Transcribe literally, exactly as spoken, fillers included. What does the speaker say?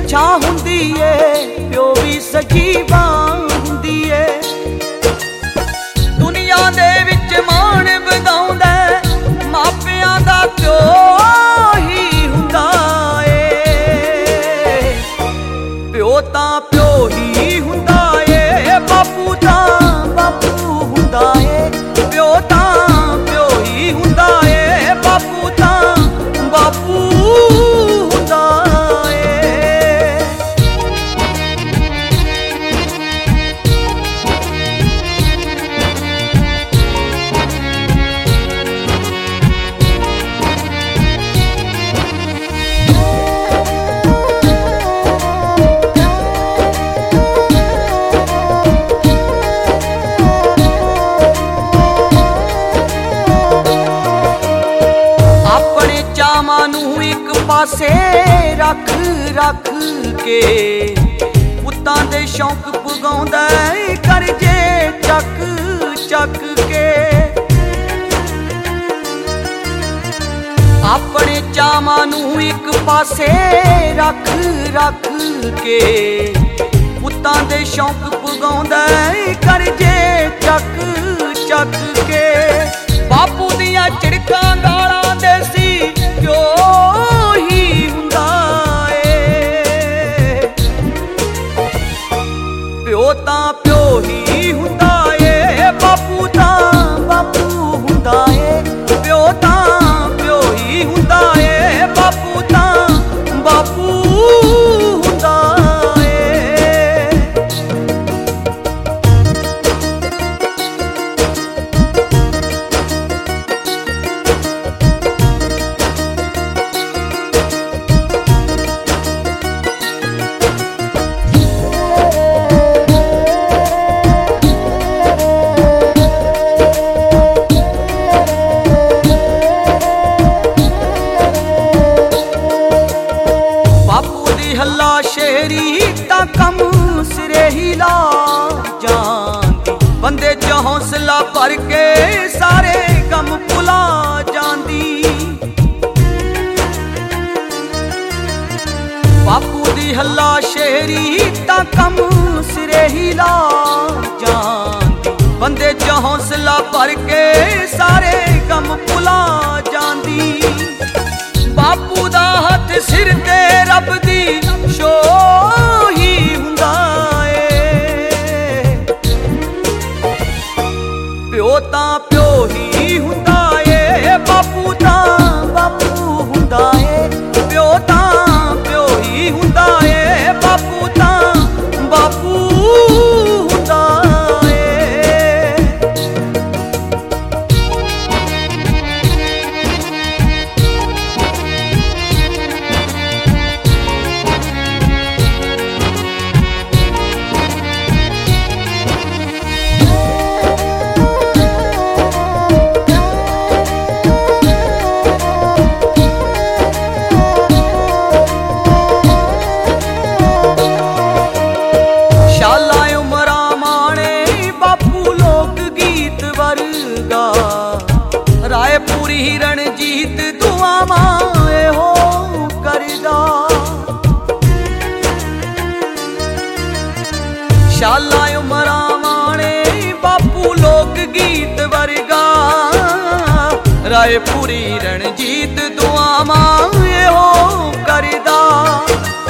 ਛਾਂ ਹੁੰਦੀ ਏ, ਪਿਓ ਵੀ ਸੱਜੀ ਬਾਂਹ ਹੁੰਦੀ ਏ। ਦੁਨੀਆ ਦੇ ਵਿੱਚ ਮਾਣ ਵਧਾਉਂਦਾ ਮਾਪਿਆਂ ਦਾ ਪਿਓ ਹੀ ਹੁੰਦਾ ਏ। ਪਿਓ ਤਾਂ ਪਿਓ ਹੀ ਹੁੰਦਾ ਏ, ਬਾਪੂ ਤਾਂ ਬਾਪੂ ਹੁੰਦਾ ਏ। ਪਿਓ ਤਾਂ ਪਿਓ ਹੀ ਹੁੰਦਾ ਏ, ਬਾਪੂ ਤਾਂ ਬਾਪੂ ਹੁੰਦਾ ਏ। ਆਪਣੇ ਚਾਵਾਂ ਨੂੰ ਇੱਕ ਪਾਸੇ ਰੱਖ ਰੱਖ ਕੇ ਪੁੱਤਾਂ ਦੇ ਸ਼ੌਂਕ ਪੁਗਾਉਂਦਾ ਏ ਕਰਜ਼ੇ ਚੱਕ ਚੱਕ ਕੇ। ਆਪਣੇ ਚਾਵਾਂ ਨੂੰ ਇੱਕ ਪਾਸੇ ਰੱਖ ਰੱਖ ਕੇ ਪੁੱਤਾਂ ਦੇ ਸ਼ੌਂਕ ਪੁਗਾਉਂਦਾ ਏ ਕਰਜ਼ੇ ਚੱਕ ਚੱਕ ਕੇ। ਬਾਪੂ ਦੀਆਂ ਝਿੜਕਾਂ ਗਾਲਾਂ ਦੇਸੀ ਪਿਓ ਹੀ ਹੁੰਦਾ ਏ। ਪਿਓ ਤਾਂ ਪਿਓ ਹੀ ਹੁੰਦਾ ਏ, ਬਾਪੂ ਤਾਂ ਬਾਪੂ ਹੁੰਦਾ ਏ। ਪਿਓ ਤਾਂ ਪਿਓ ਹੀ ਹੁੰਦਾ ਏ, ਬਾਪੂ ਤਾਂ ਬਾਪੂ ਹੁੰਦਾ ਏ। ਹੱਲਾ ਸ਼ੇਰੀ ਤਾਂ ਕੰਮ ਸਿਰੇ ਹੀ ਲਾ ਜਾਂਦੀ, ਬੰਦੇ ਚ ਹੌਸਲਾ ਭਰ ਕੇ ਸਾਰੇ ਕੰਮ ਭੁਲਾ ਜਾਂਦੀ। ਬਾਪੂ ਦੀ ਹੱਲਾ ਸ਼ੇਰੀ ਤਾਂ ਕੰਮ ਸਿਰੇ ਹੀ ਲਾ ਜਾਂਦੀ, ਬੰਦੇ ਚ ਹੌਸਲਾ ਭਰ ਕੇ ਸਾਰੇ ਕੰਮ ਭੁਲਾ ਜਾਂਦੀ। ਬਾਪੂ ਦਾ ਹੱਥ ਸਿਰ ਤੇ ਰੱਬ ਦੀ ਛੋਹ ਹੀ ਹੁੰਦਾ ਏ। ਪਿਓ ਤਾਂ ਪਿਓ ਹੀ ਹੁੰਦਾ ਏ, ਬਾਪੂ ਤਾਂ ਬਾਪੂ ਹੁੰਦਾ ਏ। ਪਿਓ ਤਾਂ ਪਿਓ ਹੀ ਹੁੰਦਾ ਏ, ਬਾਪੂ ਤਾਂ ਬਾਪੂ ਹੁੰਦਾ ਏ। ਰਾਏਪੁਰੀ ਰਣਜੀਤ ਦੁਆਵਾਂ ਇਹੋ ਕਰਦਾ। ਸ਼ਾਲਾ ਉਮਰਾਂ ਮਾਣੇ ਬਾਪੂ ਲੋਕ ਗੀਤ ਵਰਗਾ। ਰਾਏਪੁਰੀ ਰਣਜੀਤ ਦੁਆਵਾਂ ਇਹੋ ਕਰਦਾ।